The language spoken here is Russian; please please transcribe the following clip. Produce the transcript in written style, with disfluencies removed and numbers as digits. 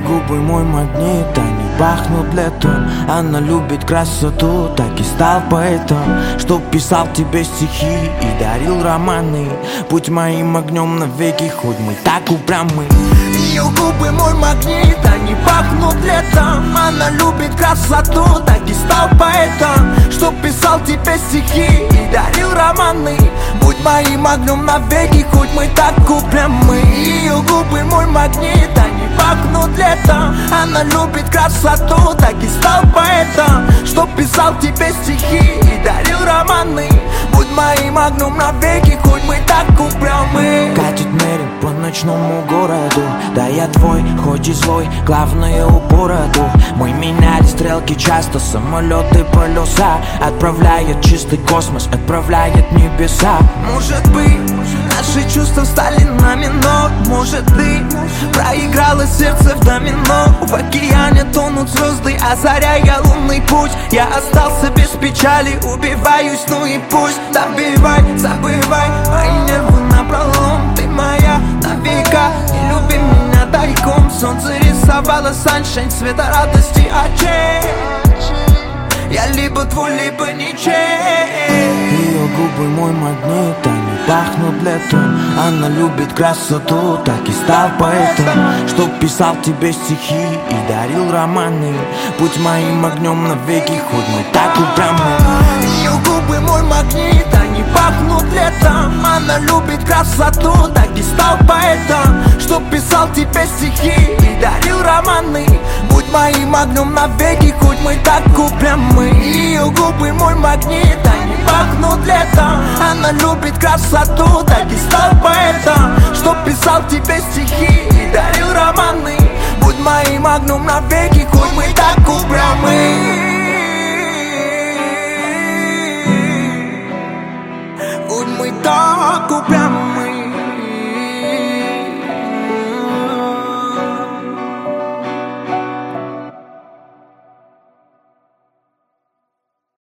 губы мой магнит, они пахнут летом. Она любит красоту, так и стал поэтом, что писал тебе стихи и дарил романы. Будь моим огнем навеки, хоть мы так упрямы. Ее губы мой магнит, они пахнут летом. Она любит красоту, так и стал поэтом, что писал тебе стихи и дарил романы. Будь моим огнем навеки, хоть мы так упрямы. Ее губы мой магнит, они пахнут летом. Она любит красоту, так и стал поэтом, что писал тебе стихи и дарил романы. Будь моим огнем навеки, хоть мы так упрямы. Катит мерин по ночному городу, да я твой, хоть и злой, главное у бороду. Мы меняли стрелки часто, самолеты, полюса. Отправляет чистый космос, отправляет небеса. Может быть, наши чувства стали нами, но может ты проиграла сердце в домино. В океане тонут звезды, озаряя лунный путь. Я остался без печали, убиваюсь, ну и пусть. Добивай, забывай мои нервы напролом. Ты моя на века, не люби меня тайком. Солнце рисовало саншайн цвета радости очей. Я либо твой, либо ничей. Ее губы мой магнит, они пахнут летом. Она любит красоту, так и стал поэтом, что писал тебе стихи и дарил романы. Будь моим огнем навеки, хоть мы так упрямы. Ее губы мой магнит, они пахнут летом. Она любит красоту, так и стал поэтом, что писал тебе стихи и дарил романы. Будь моим огнем навеки, хоть мы так упрямы. Ее губы мой магнит, они пахнут летом. Она любит красоту, так и стал поэтом, что писал тебе стихи и дарил романы. Будь моим огнем навеки, хоть мы так упрямы.